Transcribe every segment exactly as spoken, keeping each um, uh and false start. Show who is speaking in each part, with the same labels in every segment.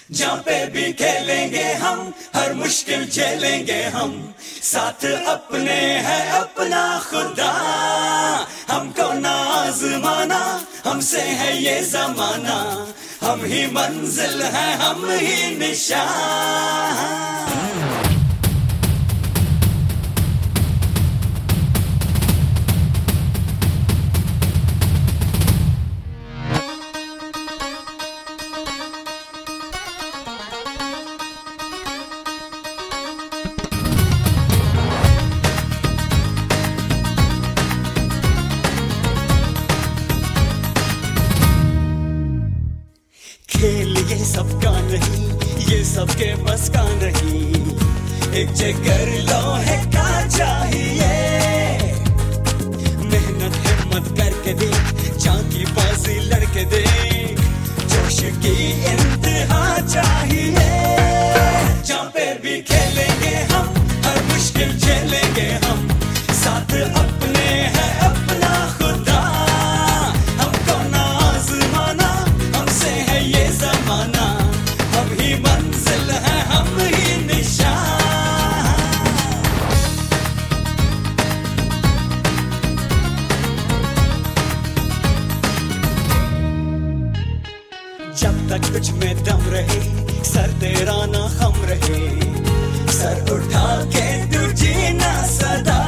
Speaker 1: जहाँ पे भी खेलेंगे हम, हर मुश्किल झेलेंगे हम, साथ अपने है अपना खुदा। हमको ना आज़माना, हमसे है ये जमाना, हम ही मंजिल है हम ही निशान। खेल ये सबका नहीं, ये सबके बस का नहीं, एक जिगर लोहे का चाहिए। मेहनत हिम्मत करके देख, चांदी बाजी लड़के देख, जोश की इंतहा चाहिए। जहाँ पे भी खेलेंगे हम, हर मुश्किल झेलेंगे हम, साथ अपने है अपना खुदा। हमको ना आज़माना, हमसे है ये जमाना, हम ही मंजिल है हम ही निशान। जब तक तुझ में दम रहे, सर तेरा ना खम रहे, सर उठा के तू जीना सदा।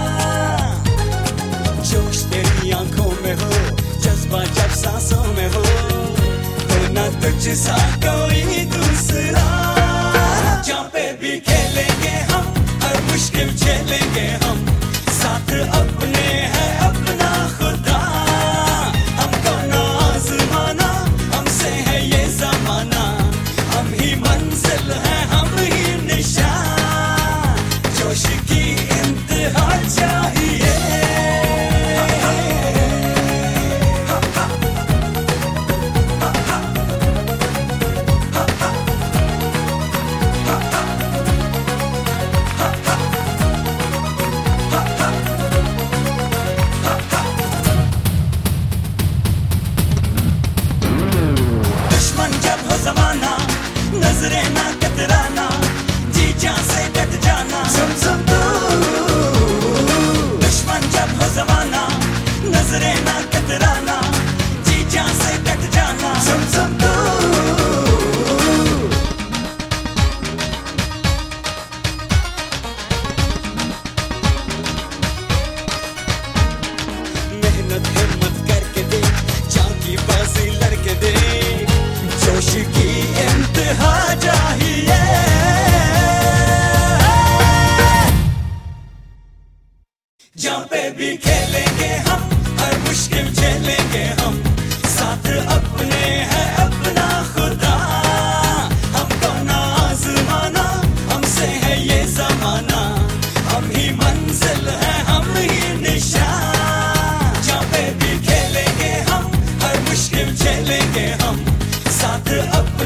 Speaker 1: जोश तेरी आंखों में हो, जज्बा जब सांसों में हो, ना तुझ सा कोई दूसरा। जहाँ पे भी खेलेंगे हम, हर मुश्किल झेलेंगे हम, साथ अपने है अपना खुदा। हमको ना आज़माना, हमसे है ये जमाना, हम ही मंजिल है हम ही निशान। जोश की इंतहा चाहिए। जमाना नजरे ना कतराना, जी जान से कट जाना, सुन सुन तू। दुश्मन जब हो जमाना, नजरे ना कतराना, जी जान से कट जाना, सुन सुन तू। मेहनत हिम्मत करके देख, चांदी बाजी लड़के देख, जोश की इंतहा चाहिए। जहाँ पे भी खेलेंगे हम, हर मुश्किल झेलेंगे हम, साथ अपने है अपना खुदा। हमको ना आज़माना, हमसे है ये जमाना, हम ही मंजिल है हम ही निशान। जहाँ पे भी खेलेंगे हम, हर मुश्किल झेलेंगे हम, साथ अब